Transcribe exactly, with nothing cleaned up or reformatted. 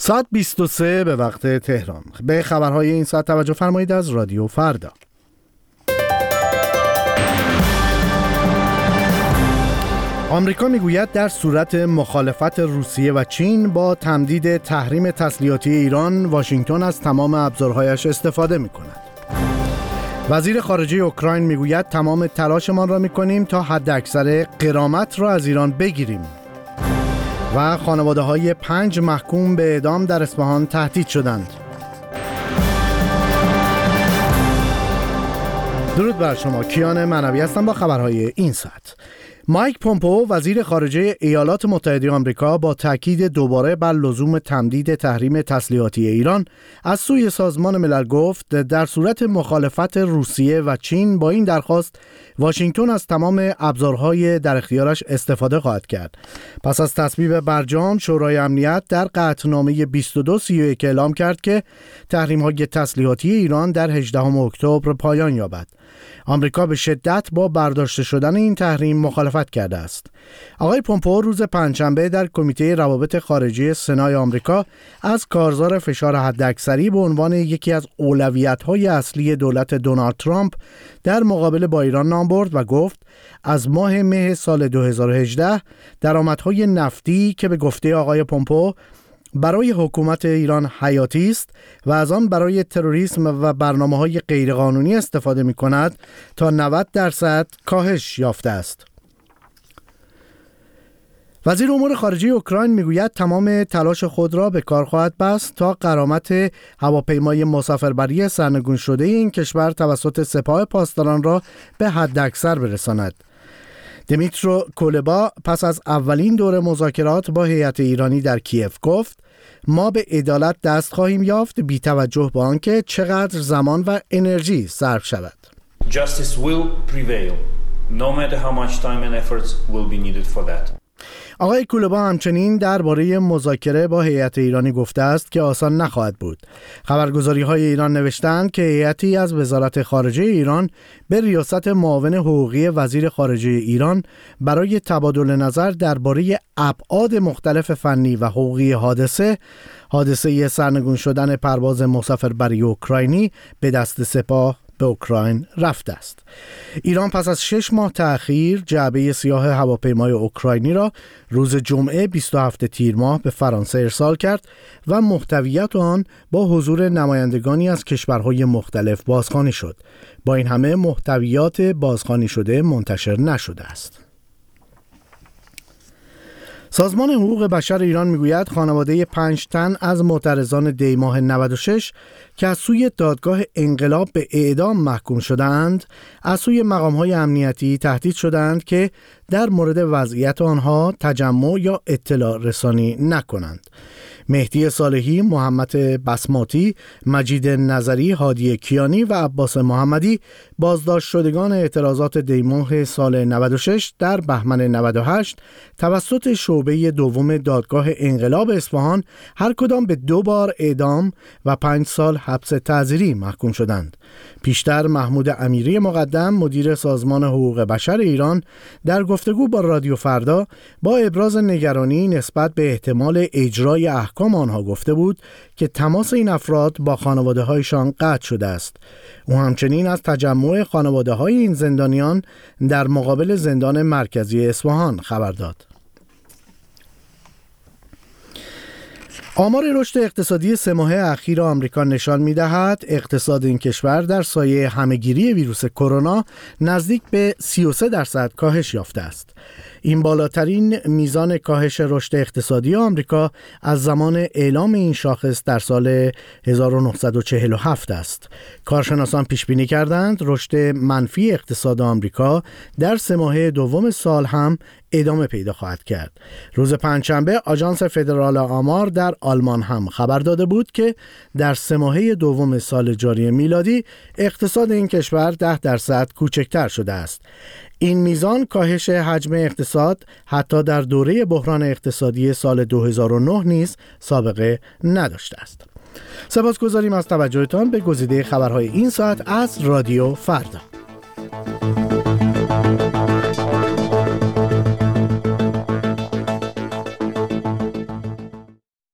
ساعت بیست و سه به وقت تهران. به خبرهای این ساعت توجه فرمایید از رادیو فردا. آمریکا میگوید در صورت مخالفت روسیه و چین با تمدید تحریم تسلیحاتی ایران، واشنگتن از تمام ابزارهایش استفاده میکند. وزیر خارجه اوکراین میگوید تمام تلاشمان را میکنیم تا حداکثر غرامت را از ایران بگیریم. و خانواده های پنج محکوم به اعدام در اصفهان تهدید شدند. درود بر شما، کیان معنوی هستم با خبرهای این ساعت. مایک پومپئو وزیر خارجه ایالات متحده آمریکا با تاکید دوباره بر لزوم تمدید تحریم تسلیحاتی ایران از سوی سازمان ملل گفت در صورت مخالفت روسیه و چین با این درخواست، واشنگتن از تمام ابزارهای در اختیارش استفاده خواهد کرد. پس از تصویب برجام، شورای امنیت در قطعنامه بیست و دو سی و یک اعلام کرد که تحریم‌های تسلیحاتی ایران در هجدهم اکتبر پایان یابد. آمریکا به شدت با برداشته شدن این تحریم مخالفت کرده است. آقای پومپئو روز پنجشنبه در کمیته روابط خارجه سنای آمریکا از کارزار فشار حداکثری به عنوان یکی از اولویت‌های اصلی دولت دونالد ترامپ در مقابله با ایران نام برد و گفت از ماه مه سال دو هزار و هجده درآمدهای نفتی که به گفته آقای پومپئو برای حکومت ایران حیاتی است و از آن برای تروریسم و برنامه‌های غیرقانونی استفاده می‌کند تا نود درصد کاهش یافته است. وزیر امور خارجه اوکراین میگوید تمام تلاش خود را به کار خواهد بست تا غرامت هواپیمای مسافربری سرنگون شده این کشور توسط سپاه پاسداران را به حداکثر برساند. دمیترو کولبا پس از اولین دور مذاکرات با هیئت ایرانی در کیف گفت ما به عدالت دست خواهیم یافت بی توجه به آنکه چقدر زمان و انرژی صرف شود. Justice will prevail, no matter how much time and efforts will be needed for that. آقای کولبا همچنین درباره مذاکره با هیئت ایرانی گفته است که آسان نخواهد بود. خبرگزاری‌های ایران نوشتند که هیئتی از وزارت خارجه ایران به ریاست معاون حقوقی وزیر خارجه ایران برای تبادل نظر درباره ابعاد مختلف فنی و حقوقی حادثه حادثه سرنگون شدن پرواز مسافربری اوکراینی به دست سپاه به اوکراین رفته است. ایران پس از شش ماه تأخیر جعبه سیاه هواپیمای اوکراینی را روز جمعه بیست و هفتم تیر ماه به فرانسه ارسال کرد و محتویات آن با حضور نمایندگانی از کشورهای مختلف بازخوانی شد. با این همه محتویات بازخوانی شده منتشر نشده است. سازمان حقوق بشر ایران میگوید خانواده پنج تن از معترضان دی ماه نود و شش که از سوی دادگاه انقلاب به اعدام محکوم شدند، از سوی مقام‌های امنیتی تهدید شدند که در مورد وضعیت آنها تجمع یا اطلاع رسانی نکنند. مهدی صالحی، محمد بسماتی، مجید نظری، هادی کیانی و عباس محمدی بازداشت شدگان اعتراضات دی ماه سال نود و شش در بهمن نود و هشت توسط شعبه دوم دادگاه انقلاب اصفهان هر کدام به دو بار اعدام و پنج سال حبس تعزیری محکوم شدند. پیشتر محمود امیری مقدم مدیر سازمان حقوق بشر ایران در گفتگو با رادیو فردا با ابراز نگرانی نسبت به احتمال اجرای احکام آنها گفته بود که تماس این افراد با خانواده‌هایشان قطع شده است. او همچنین از تجمع خانواده‌های این زندانیان در مقابل زندان مرکزی اصفهان خبر داد. آمار رشد اقتصادی سه ماهه اخیر آمریکا نشان می‌دهد اقتصاد این کشور در سایه همه‌گیری ویروس کرونا نزدیک به سی و سه درصد کاهش یافته است. این بالاترین میزان کاهش رشد اقتصادی آمریکا از زمان اعلام این شاخص در سال هزار و نهصد و چهل و هفت است. کارشناسان پیش بینی کردند رشد منفی اقتصاد آمریکا در سه ماهه دوم سال هم ادامه پیدا خواهد کرد. روز پنجشنبه آژانس فدرال آمار در آلمان هم خبر داده بود که در سه ماهه دوم سال جاری میلادی اقتصاد این کشور ده درصد کوچکتر شده است. این میزان کاهش حجم اقتصاد حتی در دوره بحران اقتصادی سال دو هزار و نه نیز سابقه نداشته است. سپاسگزاریم از توجهتان به گزیده خبرهای این ساعت از رادیو فردا.